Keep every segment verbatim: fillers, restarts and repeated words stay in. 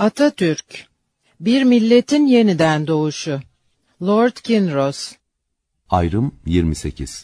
Atatürk, bir milletin yeniden doğuşu. Lord Kinross. Ayrım yirmi sekiz.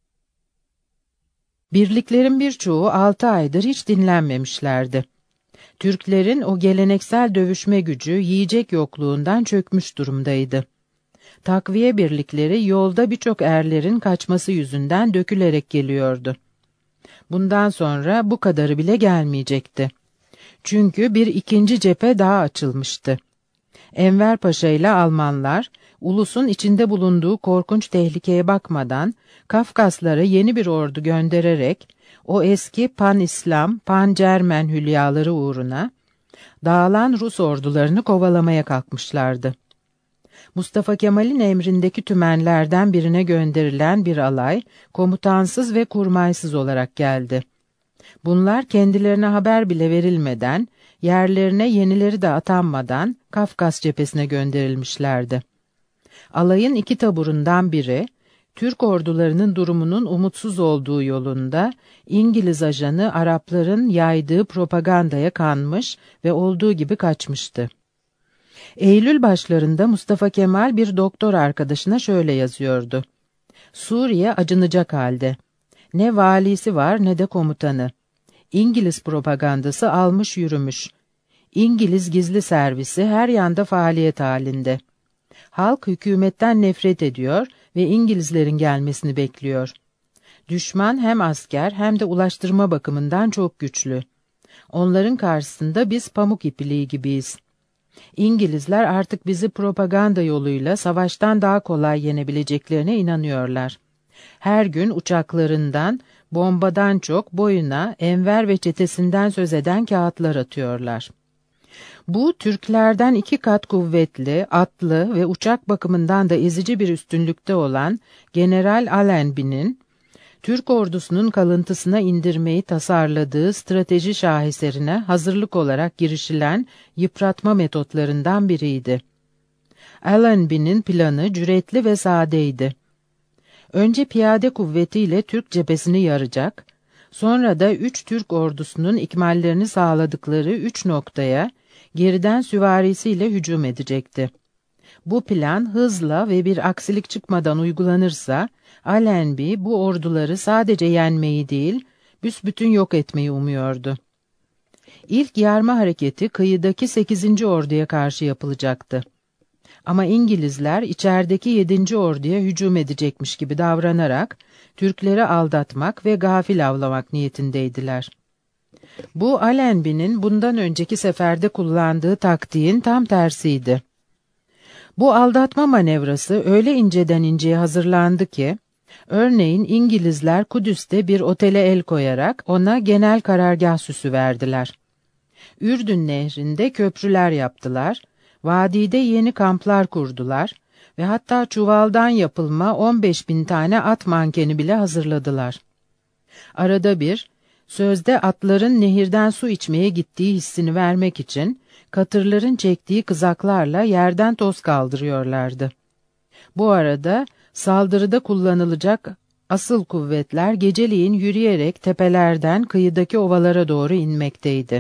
Birliklerin birçoğu altı aydır hiç dinlenmemişlerdi. Türklerin o geleneksel dövüşme gücü yiyecek yokluğundan çökmüş durumdaydı. Takviye birlikleri yolda birçok erlerin kaçması yüzünden dökülerek geliyordu. Bundan sonra bu kadarı bile gelmeyecekti. Çünkü bir ikinci cephe daha açılmıştı. Enver Paşa ile Almanlar, ulusun içinde bulunduğu korkunç tehlikeye bakmadan, Kafkaslara yeni bir ordu göndererek, o eski pan-İslam, pan-Cermen hülyaları uğruna, dağılan Rus ordularını kovalamaya kalkmışlardı. Mustafa Kemal'in emrindeki tümenlerden birine gönderilen bir alay, komutansız ve kurmaysız olarak geldi. Bunlar kendilerine haber bile verilmeden, yerlerine yenileri de atanmadan Kafkas cephesine gönderilmişlerdi. Alayın iki taburundan biri, Türk ordularının durumunun umutsuz olduğu yolunda, İngiliz ajanı Arapların yaydığı propagandaya kanmış ve olduğu gibi kaçmıştı. Eylül başlarında Mustafa Kemal bir doktor arkadaşına şöyle yazıyordu: Suriye acınacak halde. Ne valisi var ne de komutanı. İngiliz propagandası almış yürümüş. İngiliz gizli servisi her yanda faaliyet halinde. Halk hükümetten nefret ediyor ve İngilizlerin gelmesini bekliyor. Düşman hem asker hem de ulaştırma bakımından çok güçlü. Onların karşısında biz pamuk ipliği gibiyiz. İngilizler artık bizi propaganda yoluyla savaştan daha kolay yenebileceklerine inanıyorlar. Her gün uçaklarından, bombadan çok boyuna Enver ve çetesinden söz eden kağıtlar atıyorlar. Bu Türklerden iki kat kuvvetli, atlı ve uçak bakımından da ezici bir üstünlükte olan General Allenby'nin, Türk ordusunun kalıntısına indirmeyi tasarladığı strateji şaheserine hazırlık olarak girişilen yıpratma metotlarından biriydi. Allenby'nin planı cüretli ve sadeydi. Önce piyade kuvvetiyle Türk cephesini yaracak, sonra da üç Türk ordusunun ikmallerini sağladıkları üç noktaya geriden süvarisiyle hücum edecekti. Bu plan hızla ve bir aksilik çıkmadan uygulanırsa, Allenby bu orduları sadece yenmeyi değil, büsbütün yok etmeyi umuyordu. İlk yarma hareketi kıyıdaki sekizinci orduya karşı yapılacaktı. Ama İngilizler içerideki yedinci orduya hücum edecekmiş gibi davranarak Türkleri aldatmak ve gafil avlamak niyetindeydiler. Bu Allenby'nin bundan önceki seferde kullandığı taktiğin tam tersiydi. Bu aldatma manevrası öyle inceden inceye hazırlandı ki, örneğin İngilizler Kudüs'te bir otele el koyarak ona genel karargah süsü verdiler. Ürdün Nehri'nde köprüler yaptılar, vadide yeni kamplar kurdular ve hatta çuvaldan yapılma on beş bin tane at mankeni bile hazırladılar. Arada bir, sözde atların nehirden su içmeye gittiği hissini vermek için katırların çektiği kızaklarla yerden toz kaldırıyorlardı. Bu arada saldırıda kullanılacak asıl kuvvetler geceleyin yürüyerek tepelerden kıyıdaki ovalara doğru inmekteydi.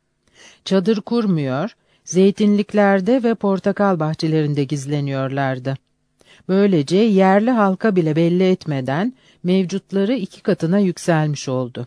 Çadır kurmuyor, zeytinliklerde ve portakal bahçelerinde gizleniyorlardı. Böylece yerli halka bile belli etmeden mevcutları iki katına yükselmiş oldu.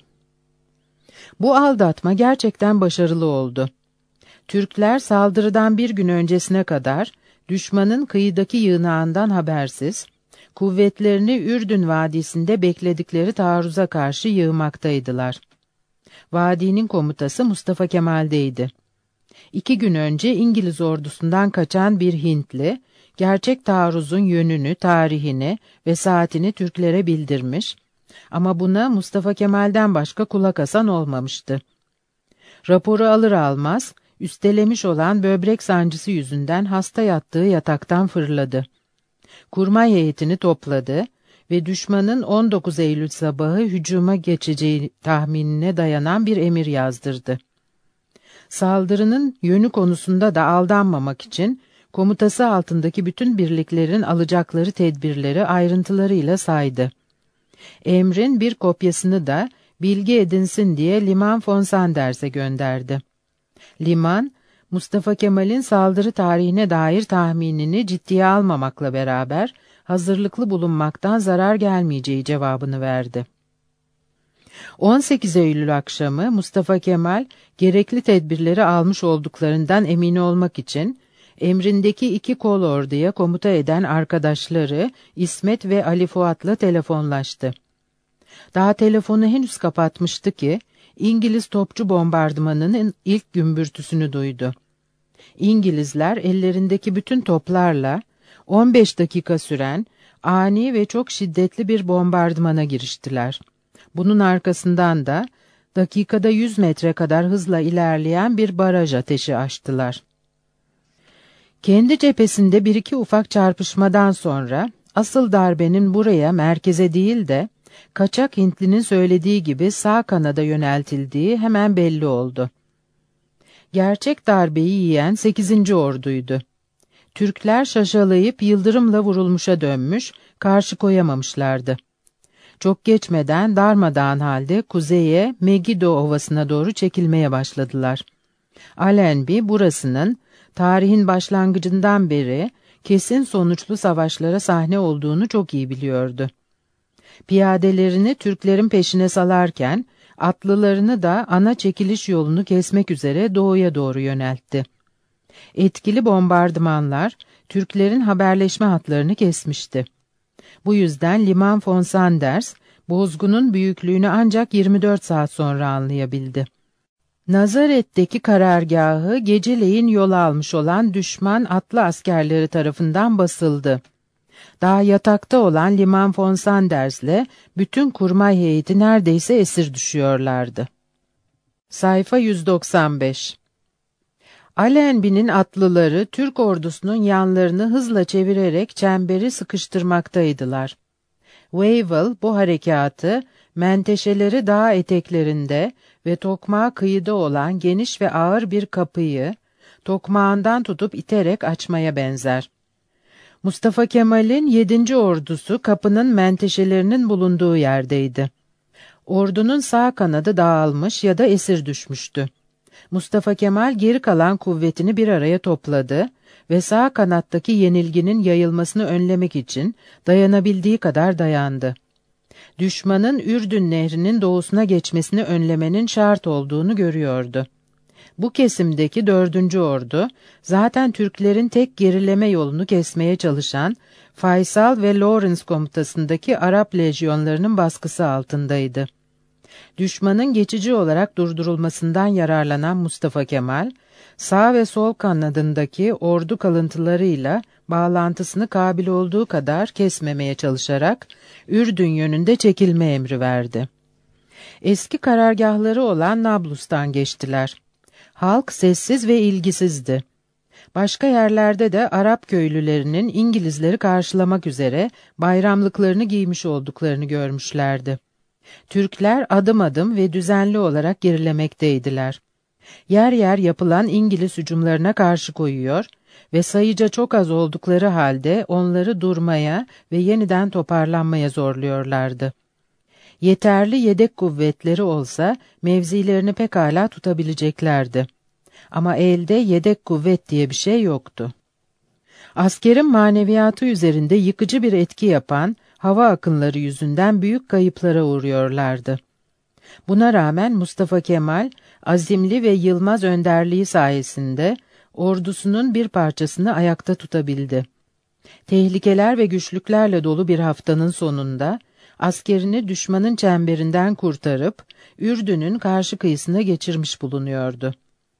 Bu aldatma gerçekten başarılı oldu. Türkler saldırıdan bir gün öncesine kadar düşmanın kıyıdaki yığınağından habersiz, kuvvetlerini Ürdün Vadisi'nde bekledikleri taarruza karşı yığmaktaydılar. Vadinin komutası Mustafa Kemal'deydi. İki gün önce İngiliz ordusundan kaçan bir Hintli, gerçek taarruzun yönünü, tarihini ve saatini Türklere bildirmiş, ama buna Mustafa Kemal'den başka kulak asan olmamıştı. Raporu alır almaz, üstelemiş olan böbrek sancısı yüzünden hasta yattığı yataktan fırladı. Kurmay heyetini topladı ve düşmanın on dokuz Eylül sabahı hücuma geçeceği tahminine dayanan bir emir yazdırdı. Saldırının yönü konusunda da aldanmamak için komutası altındaki bütün birliklerin alacakları tedbirleri ayrıntılarıyla saydı. Emrin bir kopyasını da bilgi edinsin diye Liman von Sanders'e gönderdi. Liman, Mustafa Kemal'in saldırı tarihine dair tahminini ciddiye almamakla beraber hazırlıklı bulunmaktan zarar gelmeyeceği cevabını verdi. on sekiz Eylül akşamı Mustafa Kemal gerekli tedbirleri almış olduklarından emin olmak için emrindeki iki kolorduya komuta eden arkadaşları İsmet ve Ali Fuat'la telefonlaştı. Daha telefonu henüz kapatmıştı ki İngiliz topçu bombardımanının ilk gümbürtüsünü duydu. İngilizler ellerindeki bütün toplarla on beş dakika süren ani ve çok şiddetli bir bombardımana giriştiler. Bunun arkasından da dakikada yüz metre kadar hızla ilerleyen bir baraj ateşi açtılar. Kendi cephesinde bir iki ufak çarpışmadan sonra asıl darbenin buraya, merkeze değil de kaçak Hintlinin söylediği gibi sağ kanada yöneltildiği hemen belli oldu. Gerçek darbeyi yiyen sekizinci orduydu. Türkler şaşalayıp yıldırımla vurulmuşa dönmüş, karşı koyamamışlardı. Çok geçmeden darmadağın halde kuzeye Megiddo Ovası'na doğru çekilmeye başladılar. Allenby burasının tarihin başlangıcından beri kesin sonuçlu savaşlara sahne olduğunu çok iyi biliyordu. Piyadelerini Türklerin peşine salarken atlılarını da ana çekiliş yolunu kesmek üzere doğuya doğru yöneltti. Etkili bombardımanlar Türklerin haberleşme hatlarını kesmişti. Bu yüzden Liman von Sanders, bozgunun büyüklüğünü ancak yirmi dört saat sonra anlayabildi. Nazaret'teki karargahı geceleyin yol almış olan düşman atlı askerleri tarafından basıldı. Daha yatakta olan Liman von Sanders'le bütün kurmay heyeti neredeyse esir düşüyorlardı. Sayfa yüz doksan beş. Allenby'nin atlıları Türk ordusunun yanlarını hızla çevirerek çemberi sıkıştırmaktaydılar. Wavell bu harekatı menteşeleri dağ eteklerinde ve tokmağı kıyıda olan geniş ve ağır bir kapıyı tokmağından tutup iterek açmaya benzer. Mustafa Kemal'in yedinci ordusu kapının menteşelerinin bulunduğu yerdeydi. Ordunun sağ kanadı dağılmış ya da esir düşmüştü. Mustafa Kemal geri kalan kuvvetini bir araya topladı ve sağ kanattaki yenilginin yayılmasını önlemek için dayanabildiği kadar dayandı. Düşmanın Ürdün Nehri'nin doğusuna geçmesini önlemenin şart olduğunu görüyordu. Bu kesimdeki dördüncü ordu, zaten Türklerin tek gerileme yolunu kesmeye çalışan Faysal ve Lawrence komutasındaki Arap lejyonlarının baskısı altındaydı. Düşmanın geçici olarak durdurulmasından yararlanan Mustafa Kemal, sağ ve sol kanadındaki ordu kalıntılarıyla bağlantısını kabil olduğu kadar kesmemeye çalışarak Ürdün yönünde çekilme emri verdi. Eski karargahları olan Nablus'tan geçtiler. Halk sessiz ve ilgisizdi. Başka yerlerde de Arap köylülerinin İngilizleri karşılamak üzere bayramlıklarını giymiş olduklarını görmüşlerdi. Türkler adım adım ve düzenli olarak gerilemekteydiler. Yer yer yapılan İngiliz hücumlarına karşı koyuyor ve sayıca çok az oldukları halde onları durmaya ve yeniden toparlanmaya zorluyorlardı. Yeterli yedek kuvvetleri olsa mevzilerini pekala tutabileceklerdi. Ama elde yedek kuvvet diye bir şey yoktu. Askerin maneviyatı üzerinde yıkıcı bir etki yapan hava akınları yüzünden büyük kayıplara uğruyorlardı. Buna rağmen Mustafa Kemal, azimli ve yılmaz önderliği sayesinde ordusunun bir parçasını ayakta tutabildi. Tehlikeler ve güçlüklerle dolu bir haftanın sonunda, askerini düşmanın çemberinden kurtarıp, Ürdün'ün karşı kıyısına geçirmiş bulunuyordu.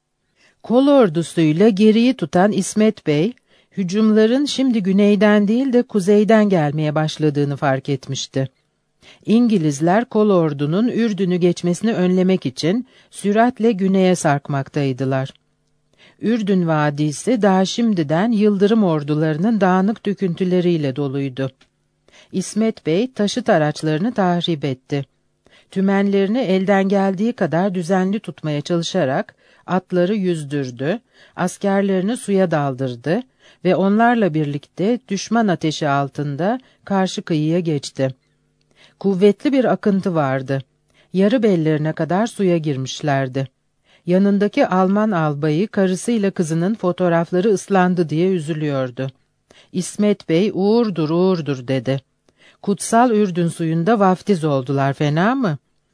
Kol ordusuyla geriyi tutan İsmet Bey, hücumların şimdi güneyden değil de kuzeyden gelmeye başladığını fark etmişti. İngilizler kol ordunun Ürdün'ü geçmesini önlemek için süratle güneye sarkmaktaydılar. Ürdün Vadisi daha şimdiden yıldırım ordularının dağınık döküntüleriyle doluydu. İsmet Bey taşıt araçlarını tahrip etti. Tümenlerini elden geldiği kadar düzenli tutmaya çalışarak atları yüzdürdü, askerlerini suya daldırdı ve onlarla birlikte düşman ateşi altında karşı kıyıya geçti. Kuvvetli bir akıntı vardı. Yarı bellerine kadar suya girmişlerdi. Yanındaki Alman albayı karısıyla kızının fotoğrafları ıslandı diye üzülüyordu. İsmet Bey uğurdur uğurdur dedi. Kutsal Ürdün suyunda vaftiz oldular, fena mı?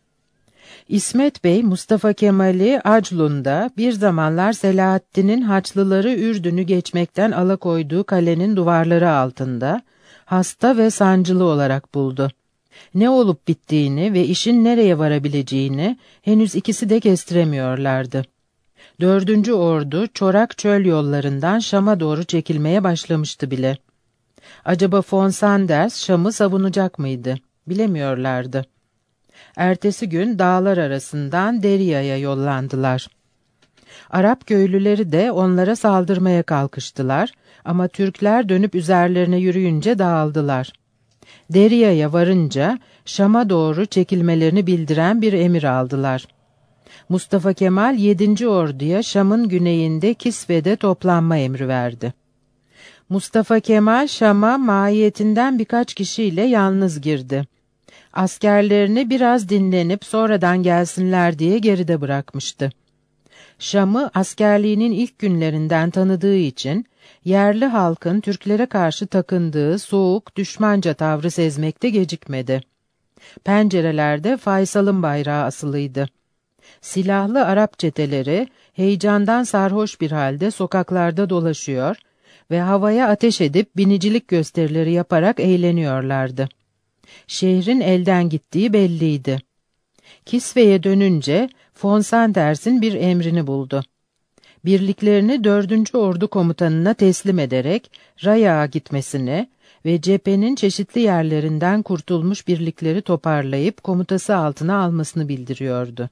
İsmet Bey, Mustafa Kemal'i Aclun'da bir zamanlar Selahaddin'in Haçlıları Ürdün'ü geçmekten alakoyduğu kalenin duvarları altında, hasta ve sancılı olarak buldu. Ne olup bittiğini ve işin nereye varabileceğini henüz ikisi de kestiremiyorlardı. Dördüncü ordu çorak çöl yollarından Şam'a doğru çekilmeye başlamıştı bile. Acaba von Sanders Şam'ı savunacak mıydı? Bilemiyorlardı. Ertesi gün dağlar arasından Derya'ya yollandılar. Arap köylüleri de onlara saldırmaya kalkıştılar ama Türkler dönüp üzerlerine yürüyünce dağıldılar. Derya'ya varınca Şam'a doğru çekilmelerini bildiren bir emir aldılar. Mustafa Kemal yedinci orduya Şam'ın güneyinde Kisve'de toplanma emri verdi. Mustafa Kemal Şam'a mahiyetinden birkaç kişiyle yalnız girdi. Askerlerini biraz dinlenip sonradan gelsinler diye geride bırakmıştı. Şam'ı askerliğinin ilk günlerinden tanıdığı için yerli halkın Türklere karşı takındığı soğuk, düşmanca tavrı sezmekte gecikmedi. Pencerelerde Faysal'ın bayrağı asılıydı. Silahlı Arap çeteleri heyecandan sarhoş bir halde sokaklarda dolaşıyor ve havaya ateş edip binicilik gösterileri yaparak eğleniyorlardı. Şehrin elden gittiği belliydi. Kisve'ye dönünce von Sanders'in bir emrini buldu. Birliklerini dördüncü Ordu komutanına teslim ederek Rayak'a gitmesini ve cephenin çeşitli yerlerinden kurtulmuş birlikleri toparlayıp komutası altına almasını bildiriyordu.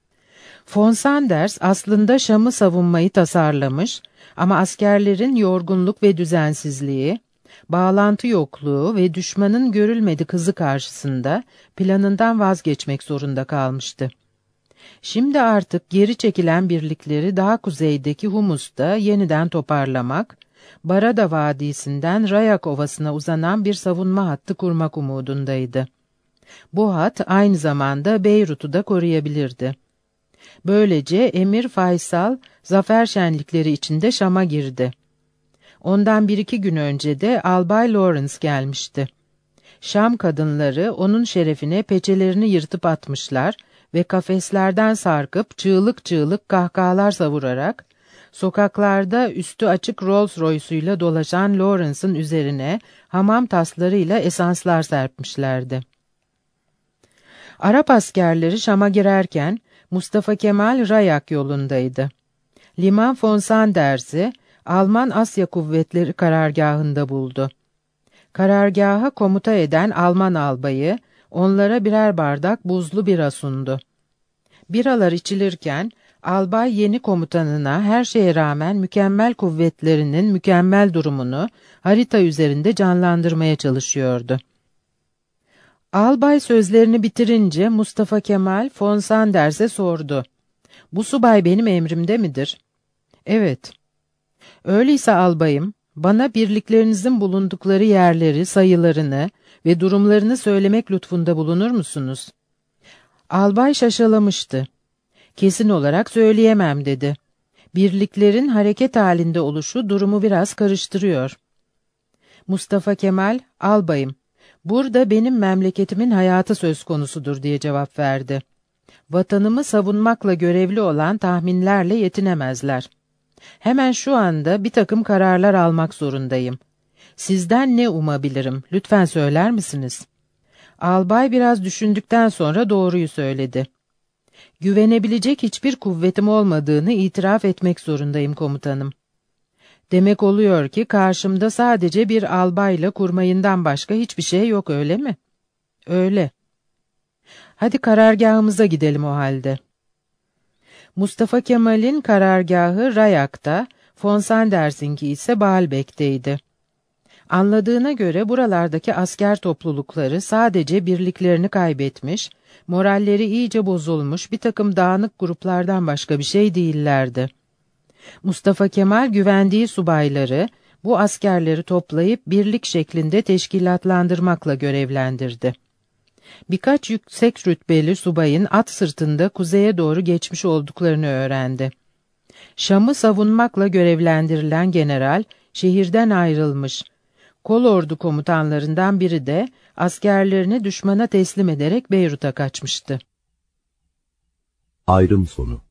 Von Sanders aslında Şam'ı savunmayı tasarlamış ama askerlerin yorgunluk ve düzensizliği, bağlantı yokluğu ve düşmanın görülmedik hızı karşısında planından vazgeçmek zorunda kalmıştı. Şimdi artık geri çekilen birlikleri daha kuzeydeki Humus'ta yeniden toparlamak, Barada Vadisi'nden Rayak Ovası'na uzanan bir savunma hattı kurmak umudundaydı. Bu hat aynı zamanda Beyrut'u da koruyabilirdi. Böylece Emir Faysal, zafer şenlikleri içinde Şam'a girdi. Ondan bir iki gün önce de Albay Lawrence gelmişti. Şam kadınları onun şerefine peçelerini yırtıp atmışlar ve kafeslerden sarkıp çığlık çığlık kahkahalar savurarak, sokaklarda üstü açık Rolls Royce'uyla dolaşan Lawrence'ın üzerine hamam taslarıyla esanslar serpmişlerdi. Arap askerleri Şam'a girerken Mustafa Kemal Rayak yolundaydı. Liman von Sanders'i Alman Asya Kuvvetleri karargahında buldu. Karargaha komuta eden Alman albayı onlara birer bardak buzlu bira sundu. Biralar içilirken albay yeni komutanına her şeye rağmen mükemmel kuvvetlerinin mükemmel durumunu harita üzerinde canlandırmaya çalışıyordu. Albay sözlerini bitirince Mustafa Kemal von Sanders'e sordu. "Bu subay benim emrimde midir?" "Evet." "Öyleyse albayım, bana birliklerinizin bulundukları yerleri, sayılarını ve durumlarını söylemek lütfunda bulunur musunuz?" Albay şaşalamıştı. "Kesin olarak söyleyemem," dedi. "Birliklerin hareket halinde oluşu durumu biraz karıştırıyor." Mustafa Kemal, "Albayım, burada benim memleketimin hayatı söz konusudur," diye cevap verdi. "Vatanımı savunmakla görevli olan tahminlerle yetinemezler. Hemen şu anda bir takım kararlar almak zorundayım. Sizden ne umabilirim? Lütfen söyler misiniz?" Albay biraz düşündükten sonra doğruyu söyledi. "Güvenebilecek hiçbir kuvvetim olmadığını itiraf etmek zorundayım komutanım." "Demek oluyor ki karşımda sadece bir albayla kurmayından başka hiçbir şey yok, öyle mi?" "Öyle." "Hadi karargahımıza gidelim o halde." Mustafa Kemal'in karargahı Rayak'ta, von Sanders'inki ise Baalbek'teydi. Anladığına göre buralardaki asker toplulukları sadece birliklerini kaybetmiş, moralleri iyice bozulmuş bir takım dağınık gruplardan başka bir şey değillerdi. Mustafa Kemal güvendiği subayları, bu askerleri toplayıp birlik şeklinde teşkilatlandırmakla görevlendirdi. Birkaç yüksek rütbeli subayın at sırtında kuzeye doğru geçmiş olduklarını öğrendi. Şam'ı savunmakla görevlendirilen general şehirden ayrılmış. Kolordu komutanlarından biri de askerlerini düşmana teslim ederek Beyrut'a kaçmıştı. Ayrım sonu.